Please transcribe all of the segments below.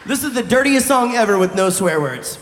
This is the dirtiest song ever with no swear words.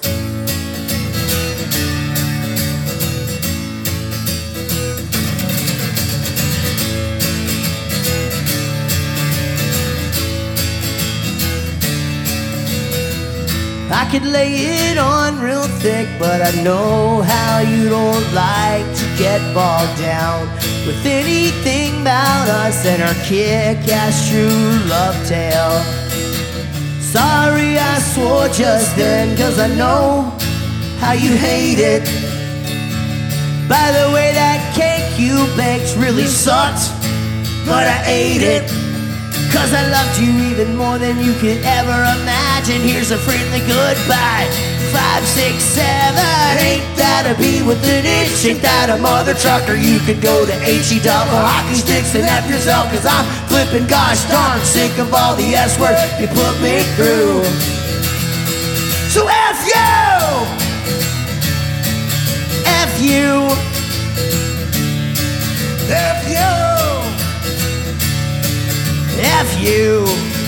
I could lay it on real thick, but I know how you don't like to get bogged down with anything about us and our kick-ass true love tale. Sorry I swore just then, 'cause I know how you hate it. By the way, that cake you baked really sucked, but I ate it. 'Cause I loved you even more than you could ever imagine. Here's a friendly goodbye. 5, 6, 7, ain't that a bee with an itch? Ain't that a mother trucker? You could go to HE double hockey sticks and F yourself, 'cause I'm flipping gosh darn sick of all the S words you put me through. So F you! F you! F you! F you.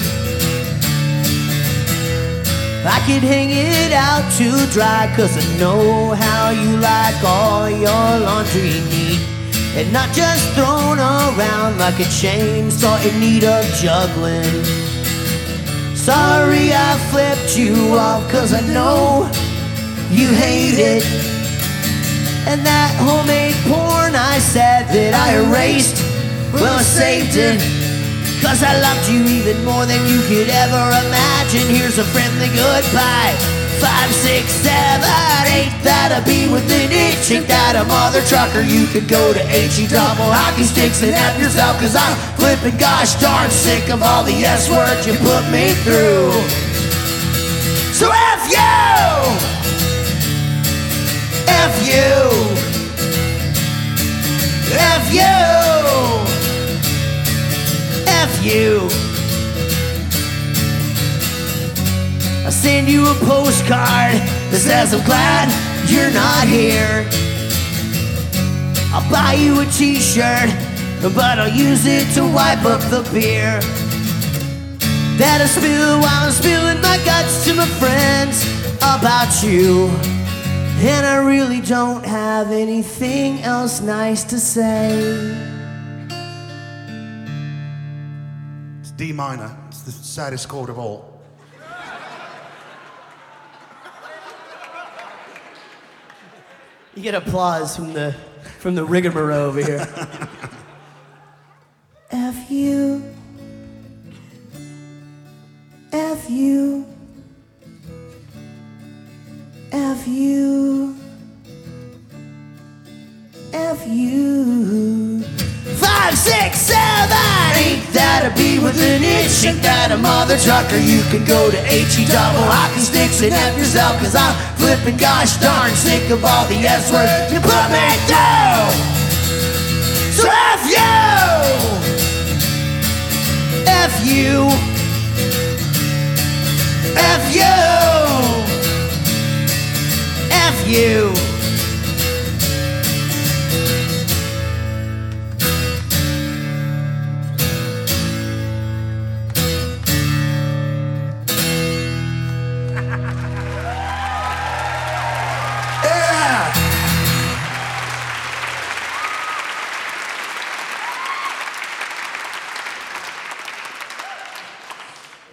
I could hang it out to dry, 'cause I know how you like all your laundry neat and not just thrown around like a chainsaw in need of juggling. Sorry I flipped you off, 'cause I know you hate it. And that homemade porn I said that I erased, well I saved it. 'Cause I loved you even more than you could ever imagine. Here's a friendly goodbye. 5, 6, 7, ain't that a bee with an itch? Ain't that a mother trucker? You could go to HE double hockey sticks and F yourself, 'cause I'm flipping gosh darn sick of all the S words you put me through. So F you! F you! F you! F you. I'll send you a postcard that says I'm glad you're not here. I'll buy you a t-shirt, but I'll use it to wipe up the beer that I spill while I'm spilling my guts to my friends about you. And I really don't have anything else nice to say. D minor, it's the saddest chord of all. You get applause from the rigmarole over here. F you. F you. F you. F you. 5, 6, 7, ain't that a bee with an itch? Ain't that a mother trucker? You can go to HE double hockey sticks and F yourself, 'cause I'm flipping gosh darn sick of all the S words you put me through. So F you! F you! F you! F you!